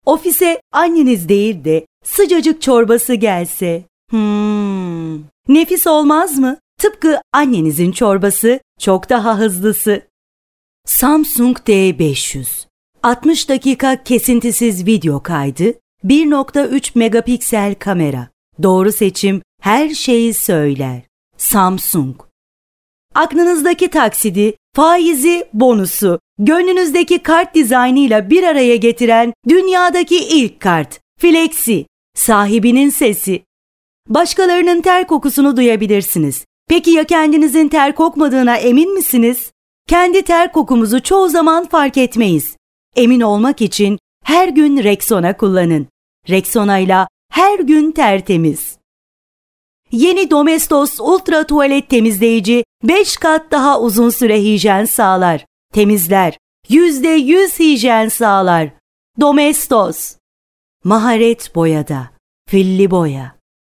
Ofise anneniz değil de sıcacık çorbası gelse. Nefis olmaz mı? Tıpkı annenizin çorbası, çok daha hızlısı. Samsung D500 60 dakika kesintisiz video kaydı, 1.3 megapiksel kamera. Doğru seçim her şeyi söyler. Samsung. Aklınızdaki taksidi, faizi, bonusu, gönlünüzdeki kart dizaynıyla bir araya getiren dünyadaki ilk kart. Flexi. Sahibinin sesi. Başkalarının ter kokusunu duyabilirsiniz. Peki ya kendinizin ter kokmadığına emin misiniz? Kendi ter kokumuzu çoğu zaman fark etmeyiz. Emin olmak için her gün Rexona kullanın. Rexona'yla her gün tertemiz. Yeni Domestos Ultra Tuvalet Temizleyici 5 kat daha uzun süre hijyen sağlar. Temizler. %100 hijyen sağlar. Domestos. Maharet boyada. Filli boya.